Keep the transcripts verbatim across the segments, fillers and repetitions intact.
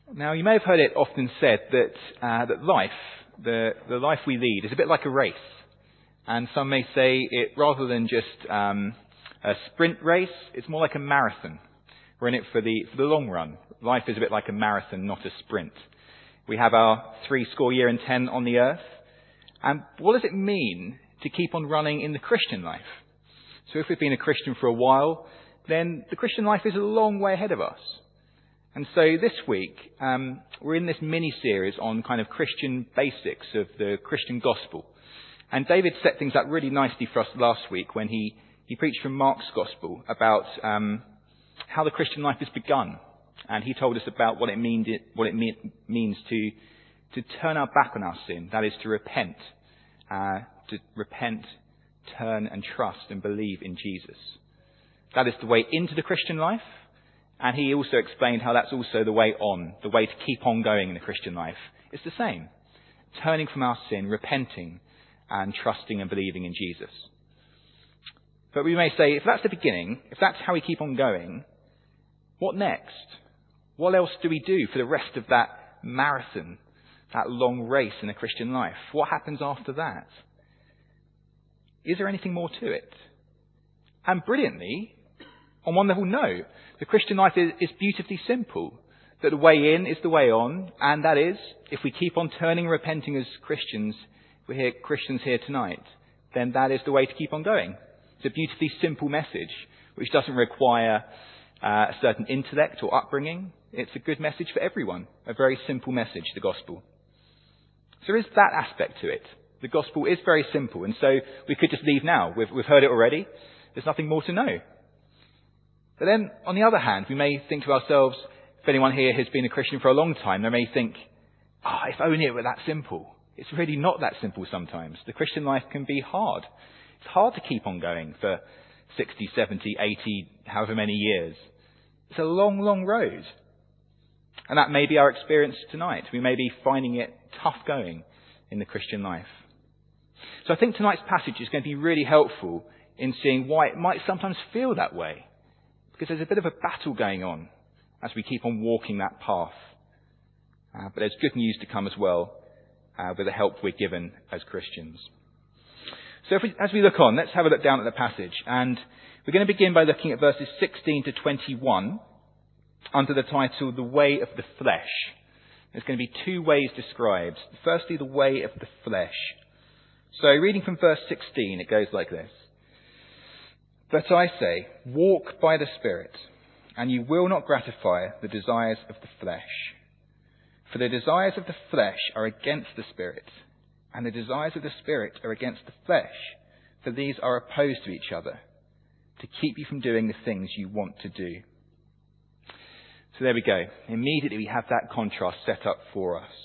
Now, you may have heard it often said that uh, that life, the, the life we lead, is a bit like a race. And some may say it, rather than just um, a sprint race, it's more like a marathon. We're in it for the, for the long run. Life is a bit like a marathon, not a sprint. We have our three score year and ten on the earth. And what does it mean to keep on running in the Christian life? So if we've been a Christian for a while, then the Christian life is a long way ahead of us. And so this week, um, we're in this mini-series on kind of Christian basics of the Christian gospel. And David set things up really nicely for us last week when he, he preached from Mark's gospel about um, how the Christian life has begun. And he told us about what it, mean, what it mean, means to, to turn our back on our sin. That is to repent. Uh, to repent, turn and trust and believe in Jesus. That is the way into the Christian life. And he also explained how that's also the way on, the way to keep on going in the Christian life. It's the same. Turning from our sin, repenting, and trusting and believing in Jesus. But we may say, if that's the beginning, if that's how we keep on going, what next? What else do we do for the rest of that marathon, that long race in the Christian life? What happens after that? Is there anything more to it? And brilliantly, on one level, no. The Christian life is, is beautifully simple. That the way in is the way on, and that is, if we keep on turning and repenting as Christians, we're here, Christians here tonight, then that is the way to keep on going. It's a beautifully simple message, which doesn't require uh, a certain intellect or upbringing. It's a good message for everyone. A very simple message, the gospel. So there is that aspect to it. The gospel is very simple, and so we could just leave now. We've, we've heard it already. There's nothing more to know. But then, on the other hand, we may think to ourselves, if anyone here has been a Christian for a long time, they may think, ah, oh, if only it were that simple. It's really not that simple sometimes. The Christian life can be hard. It's hard to keep on going for sixty, seventy, eighty, however many years. It's a long, long road. And that may be our experience tonight. We may be finding it tough going in the Christian life. So I think tonight's passage is going to be really helpful in seeing why it might sometimes feel that way. Because there's a bit of a battle going on as we keep on walking that path. Uh, but there's good news to come as well uh, with the help we're given as Christians. So if we, as we look on, let's have a look down at the passage. And we're going to begin by looking at verses sixteen to twenty-one under the title, The Way of the Flesh. There's going to be two ways described. Firstly, the way of the flesh. So reading from verse sixteen, it goes like this. But I say, walk by the Spirit, and you will not gratify the desires of the flesh. For the desires of the flesh are against the Spirit, and the desires of the Spirit are against the flesh, for these are opposed to each other, to keep you from doing the things you want to do. So there we go. Immediately we have that contrast set up for us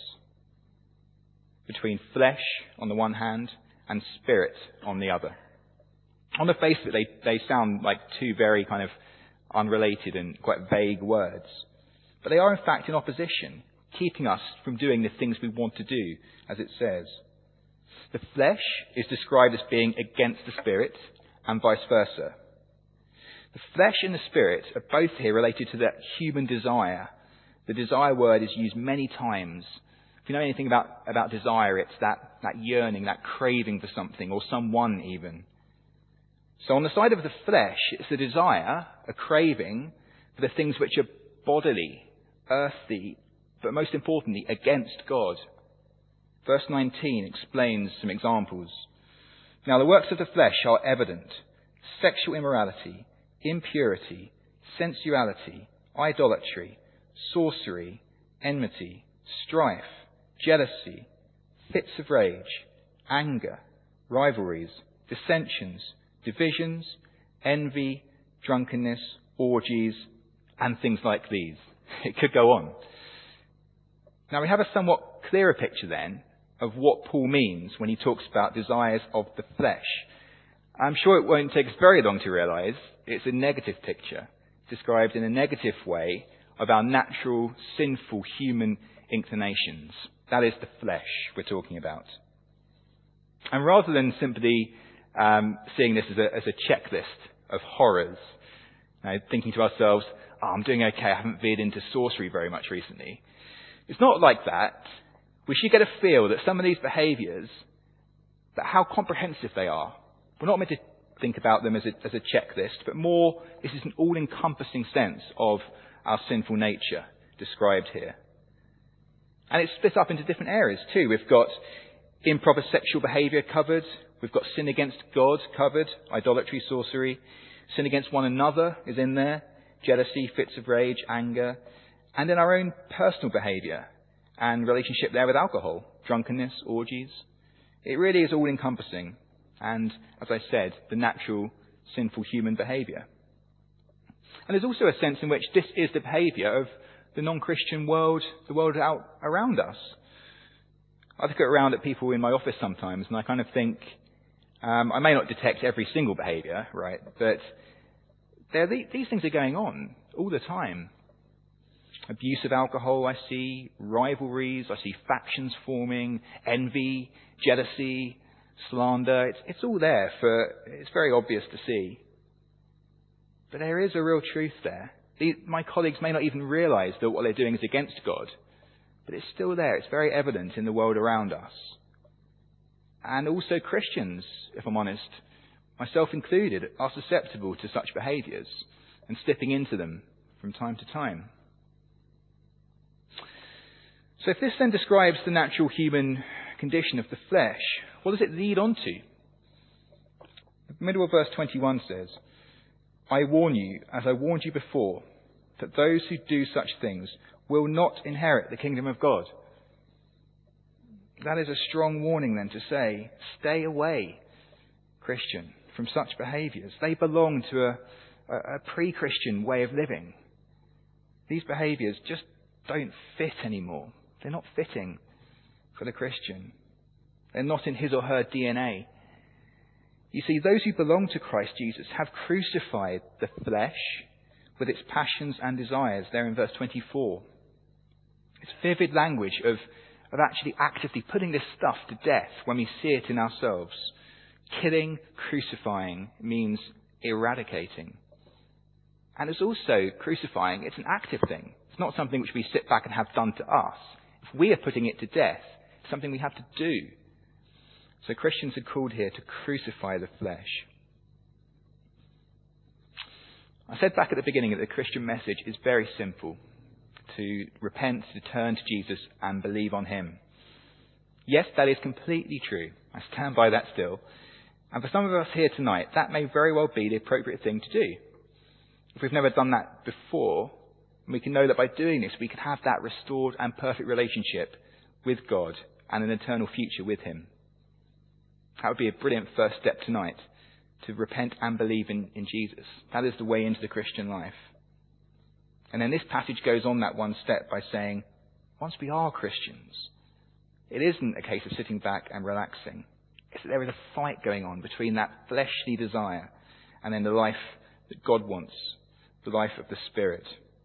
between flesh on the one hand and spirit on the other. On the face of it, they, they sound like two very kind of unrelated and quite vague words. But they are in fact in opposition, keeping us from doing the things we want to do, as it says. The flesh is described as being against the spirit, and vice versa. The flesh and the spirit are both here related to that human desire. The desire word is used many times. If you know anything about, about desire, it's that, that yearning, that craving for something, or someone even. So on the side of the flesh, it's a desire, a craving for the things which are bodily, earthly, but most importantly, against God. Verse nineteen explains some examples. Now the works of the flesh are evident: sexual immorality, impurity, sensuality, idolatry, sorcery, enmity, strife, jealousy, fits of rage, anger, rivalries, dissensions, divisions, envy, drunkenness, orgies, and things like these. It could go on. Now we have a somewhat clearer picture then of what Paul means when he talks about desires of the flesh. I'm sure it won't take us very long to realise it's a negative picture, described in a negative way of our natural, sinful human inclinations. That is the flesh we're talking about. And rather than simply um, seeing this as a, as a checklist of horrors, Now, thinking to ourselves, oh, I'm doing okay, I haven't veered into sorcery very much recently. It's not like that. We should get a feel that some of these behaviours, that how comprehensive they are. We're not meant to think about them as a, as a checklist, but more, this is an all-encompassing sense of our sinful nature described here. And it's split up into different areas too. We've got improper sexual behaviour covered. We've got sin against God covered, idolatry, sorcery. Sin against one another is in there, jealousy, fits of rage, anger. And in our own personal behaviour and relationship there with alcohol, drunkenness, orgies. It really is all-encompassing. And, as I said, the natural, sinful human behaviour. And there's also a sense in which this is the behaviour of the non-Christian world, the world out around us. I look around at people in my office sometimes and I kind of think, um, I may not detect every single behaviour, right, but there, these things are going on all the time. Abuse of alcohol, I see, rivalries, I see factions forming, envy, jealousy, slander. It's, it's all there for, it's very obvious to see. But there is a real truth there. These, my colleagues may not even realise that what they're doing is against God, but it's still there. It's very evident in the world around us. And also Christians, if I'm honest, myself included, are susceptible to such behaviours and slipping into them from time to time. So if this then describes the natural human condition of the flesh, what does it lead on to? The middle of verse twenty-one says, I warn you, as I warned you before, that those who do such things will not inherit the kingdom of God. That is a strong warning then to say, stay away, Christian, from such behaviours. They belong to a, a, a pre-Christian way of living. These behaviours just don't fit anymore. They're not fitting for the Christian. They're not in his or her D N A. You see, those who belong to Christ Jesus have crucified the flesh with its passions and desires, there in verse twenty-four. It's vivid language of, of actually actively putting this stuff to death when we see it in ourselves. Killing, crucifying means eradicating. And it's also crucifying, it's an active thing. It's not something which we sit back and have done to us. If we are putting it to death, it's something we have to do. So Christians are called here to crucify the flesh. I said back at the beginning that the Christian message is very simple. To repent, to turn to Jesus and believe on him. Yes, that is completely true. I stand by that still. And for some of us here tonight, that may very well be the appropriate thing to do. If we've never done that before, we can know that by doing this, we can have that restored and perfect relationship with God and an eternal future with him. That would be a brilliant first step tonight, to repent and believe in, in Jesus. That is the way into the Christian life. And then this passage goes on that one step by saying, once we are Christians, it isn't a case of sitting back and relaxing. It's that there is a fight going on between that fleshly desire and then the life that God wants, the life of the Spirit.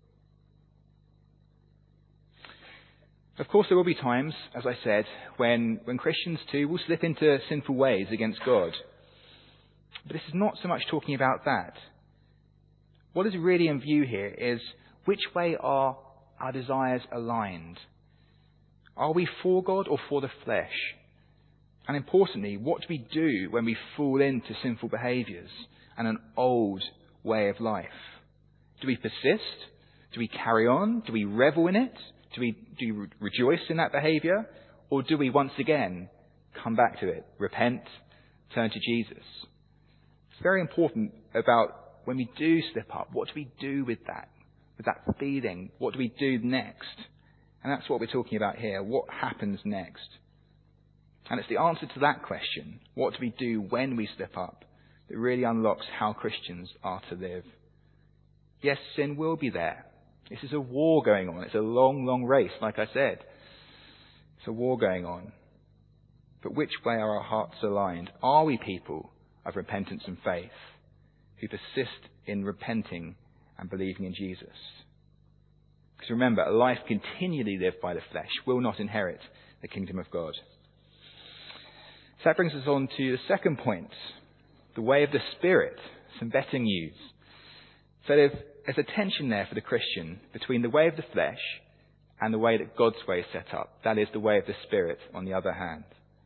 Of course, there will be times, as I said, when, when Christians too will slip into sinful ways against God. But this is not so much talking about that. What is really in view here is, which way are our desires aligned? Are we for God or for the flesh? And importantly, what do we do when we fall into sinful behaviours and an old way of life? Do we persist? Do we carry on? Do we revel in it? Do we, do we rejoice in that behaviour? Or do we once again come back to it, repent, turn to Jesus? It's very important about when we do slip up, what do we do with that? With that feeling? What do we do next? And that's what we're talking about here. What happens next? And it's the answer to that question, what do we do when we slip up, that really unlocks how Christians are to live. Yes, sin will be there. This is a war going on. It's a long, long race, like I said. It's a war going on. But which way are our hearts aligned? Are we people of repentance and faith who persist in repenting and believing in Jesus? Because remember, a life continually lived by the flesh will not inherit the kingdom of God. So that brings us on to the second point, the way of the Spirit. Some better news. So there's, there's a tension there for the Christian between the way of the flesh and the way that God's way is set up. That is the way of the Spirit, on the other hand.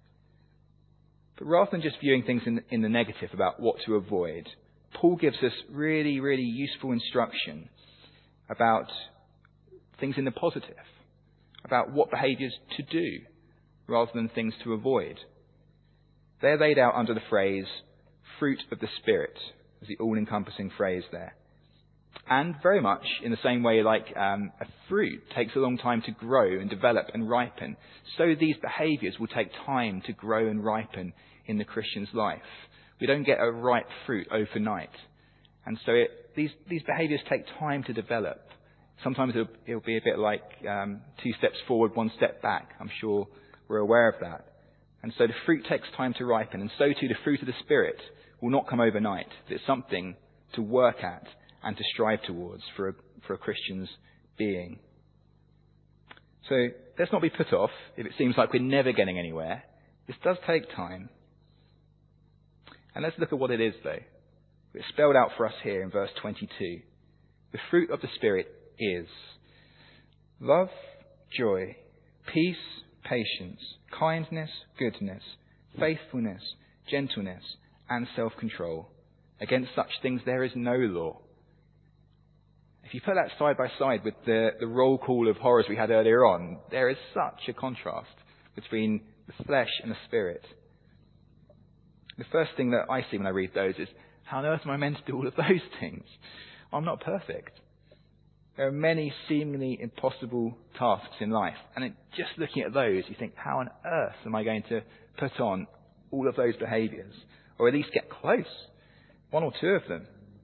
But rather than just viewing things in, in the negative about what to avoid, Paul gives us really, really useful instruction about things in the positive, about what behaviours to do rather than things to avoid. They're laid out under the phrase, fruit of the Spirit, as the all-encompassing phrase there. And very much in the same way like um, a fruit takes a long time to grow and develop and ripen, so these behaviours will take time to grow and ripen in the Christian's life. We don't get a ripe fruit overnight. And so it, these, these behaviours take time to develop. Sometimes it'll, it'll be a bit like um, two steps forward, one step back. I'm sure we're aware of that. And so the fruit takes time to ripen, and so too the fruit of the Spirit will not come overnight. It's something to work at and to strive towards for a, for a Christian's being. So let's not be put off if it seems like we're never getting anywhere. This does take time. And let's look at what it is, though. It's spelled out for us here in verse twenty-two. The fruit of the Spirit is love, joy, peace, patience, kindness, goodness, faithfulness, gentleness, and self-control. Against such things there is no law. If you put that side by side with the, the roll call of horrors we had earlier on, there is such a contrast between the flesh and the Spirit. The first thing that I see when I read those is, how on earth am I meant to do all of those things? I'm not perfect. There are many seemingly impossible tasks in life. And it, just looking at those, you think, how on earth am I going to put on all of those behaviours? Or at least get close. One or two of them.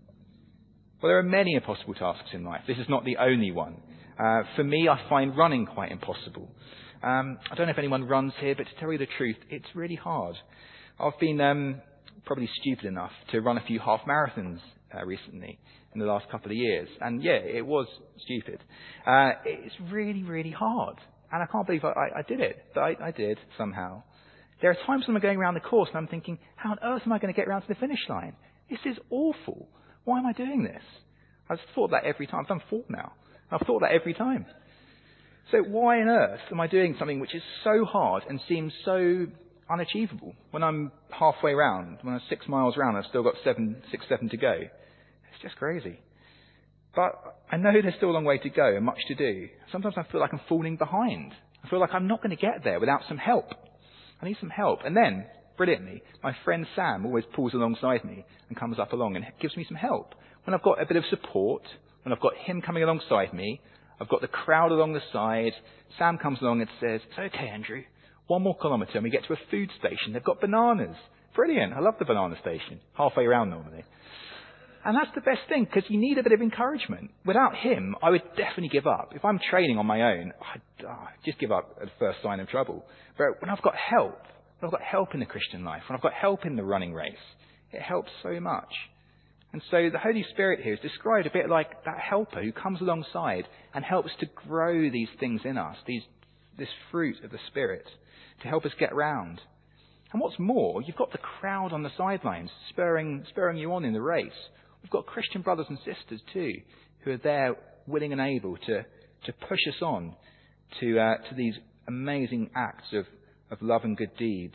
Well, there are many impossible tasks in life. This is not the only one. Uh, for me, I find running quite impossible. Um, I don't know if anyone runs here, but to tell you the truth, it's really hard. I've been um, probably stupid enough to run a few half marathons uh, recently in the last couple of years. And yeah, it was stupid. Uh, it's really, really hard. And I can't believe I, I, I did it. But I, I did somehow. There are times when I'm going around the course and I'm thinking, how on earth am I going to get around to the finish line? This is awful. Why am I doing this? I've thought that every time. I've done four now. I've thought that every time. So why on earth am I doing something which is so hard and seems so unachievable? When I'm halfway round, when I'm six miles round, I've still got seven, six, seven to go. It's just crazy. But I know there's still a long way to go and much to do. Sometimes I feel like I'm falling behind. I feel like I'm not going to get there without some help. I need some help. And then, brilliantly, my friend Sam always pulls alongside me and comes up along and gives me some help. When I've got a bit of support, when I've got him coming alongside me, I've got the crowd along the side, Sam comes along and says, "It's okay, Andrew. One more kilometre and we get to a food station. They've got bananas." Brilliant. I love the banana station. Halfway around normally. And that's the best thing, because you need a bit of encouragement. Without him, I would definitely give up. If I'm training on my own, I'd, oh, I'd just give up at the first sign of trouble. But when I've got help, when I've got help in the Christian life, when I've got help in the running race, it helps so much. And so the Holy Spirit here is described a bit like that helper who comes alongside and helps to grow these things in us, these, this fruit of the Spirit, to help us get round. And what's more, you've got the crowd on the sidelines spurring, spurring you on in the race. We've got Christian brothers and sisters too, who are there willing and able to, to push us on to, uh, to these amazing acts of, of love and good deeds.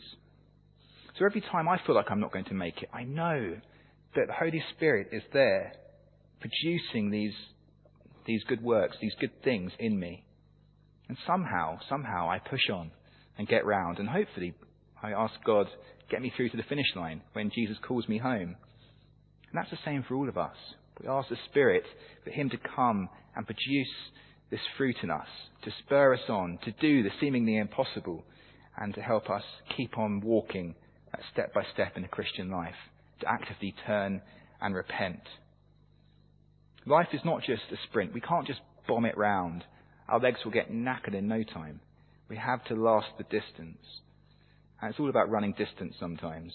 So every time I feel like I'm not going to make it, I know that the Holy Spirit is there producing these, these good works, these good things in me. And somehow, somehow I push on and get round. And hopefully I ask God, get me through to the finish line when Jesus calls me home. And that's the same for all of us. We ask the Spirit for him to come and produce this fruit in us, to spur us on, to do the seemingly impossible, and to help us keep on walking step by step in the Christian life, to actively turn and repent. Life is not just a sprint. We can't just bomb it round. Our legs will get knackered in no time. We have to last the distance. And it's all about running distance sometimes.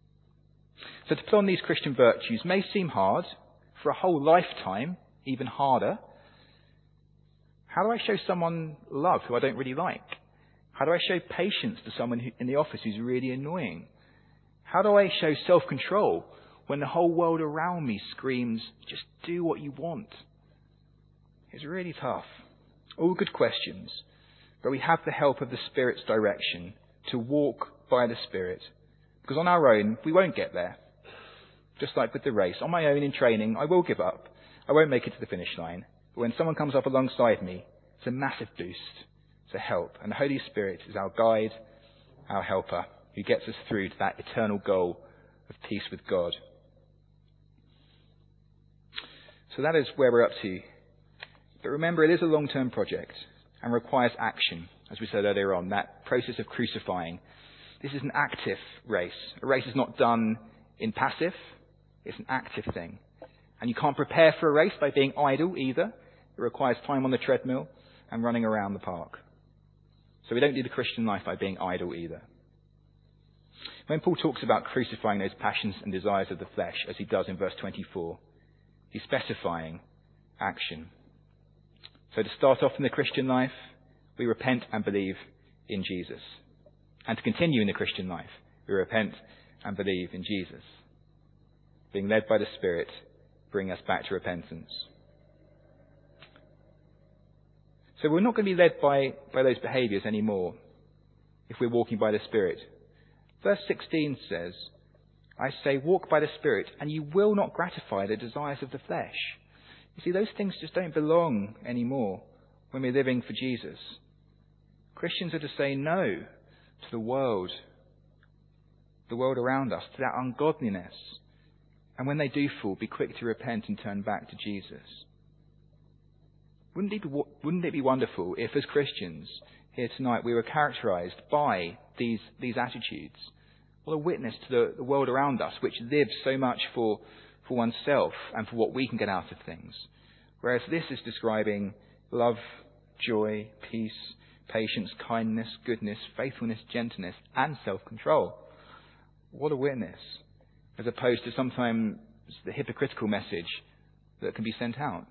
So to put on these Christian virtues may seem hard, for a whole lifetime, even harder. How do I show someone love who I don't really like? How do I show patience to someone who, in the office who's really annoying? How do I show self-control when the whole world around me screams, just do what you want? It's really tough. All good questions, but we have the help of the Spirit's direction to walk by the Spirit. Because on our own, we won't get there. Just like with the race. On my own in training, I will give up. I won't make it to the finish line. But when someone comes up alongside me, it's a massive boost. It's a help. And the Holy Spirit is our guide, our helper, who gets us through to that eternal goal of peace with God. So that is where we're up to. But remember, it is a long-term project and requires action, as we said earlier on, that process of crucifying. This is an active race. A race is not done in passive. It's an active thing. And you can't prepare for a race by being idle either. It requires time on the treadmill and running around the park. So we don't do the Christian life by being idle either. When Paul talks about crucifying those passions and desires of the flesh, as he does in verse twenty-four, he's specifying action. So to start off in the Christian life, we repent and believe in Jesus. And to continue in the Christian life, we repent and believe in Jesus. Being led by the Spirit, bring us back to repentance. So we're not going to be led by, by those behaviours anymore if we're walking by the Spirit. Verse sixteen says, I say, walk by the Spirit, and you will not gratify the desires of the flesh. You see, those things just don't belong anymore when we're living for Jesus. Christians are to say no to the world, the world around us, to that ungodliness. And when they do fall, be quick to repent and turn back to Jesus. Wouldn't it be, wouldn't it be wonderful if, as Christians here tonight, we were characterized by these, these attitudes? What a witness to the, the world around us, which lives so much for, for oneself and for what we can get out of things. Whereas this is describing love, joy, peace, patience, kindness, goodness, faithfulness, gentleness, and self-control. What a witness. As opposed to sometimes the hypocritical message that can be sent out.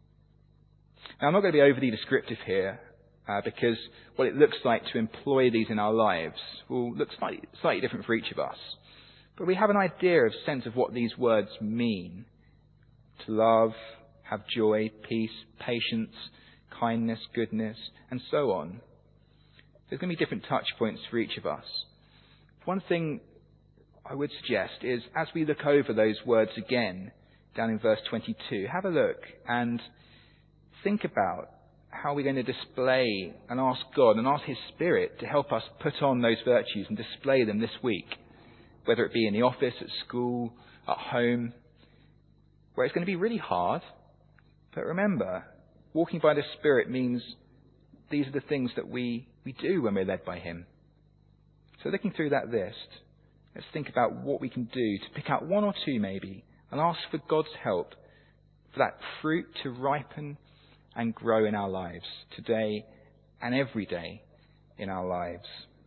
Now, I'm not going to be overly descriptive here, uh, because what it looks like to employ these in our lives will look slightly, slightly different for each of us. But we have an idea of sense of what these words mean. To love, have joy, peace, patience, kindness, goodness, and so on. There's going to be different touch points for each of us. One thing I would suggest is, as we look over those words again, down in verse twenty-two, have a look and think about how we're going to display and ask God and ask His Spirit to help us put on those virtues and display them this week, whether it be in the office, at school, at home, where it's going to be really hard. But remember, walking by the Spirit means these are the things that we, we do when we're led by Him. So looking through that list, let's think about what we can do to pick out one or two maybe and ask for God's help for that fruit to ripen and grow in our lives today and every day in our lives.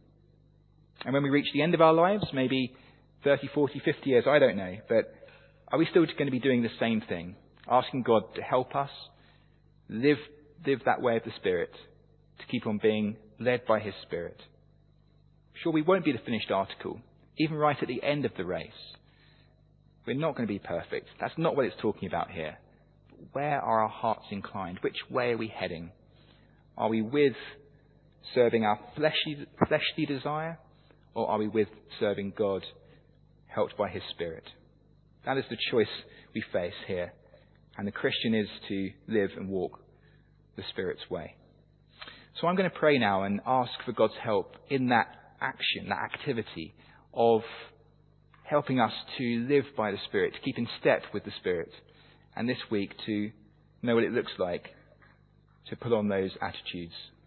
And when we reach the end of our lives, maybe thirty, forty, fifty years, I don't know, but are we still going to be doing the same thing? Asking God to help us live, live that way of the Spirit, to keep on being led by His Spirit. Sure, we won't be the finished article, even right at the end of the race. We're not going to be perfect. That's not what it's talking about here. But where are our hearts inclined? Which way are we heading? Are we with serving our fleshly, fleshly desire, or are we with serving God, helped by His Spirit? That is the choice we face here. And the Christian is to live and walk the Spirit's way. So I'm going to pray now and ask for God's help in that action, that activity of helping us to live by the Spirit, to keep in step with the Spirit, and this week to know what it looks like to put on those attitudes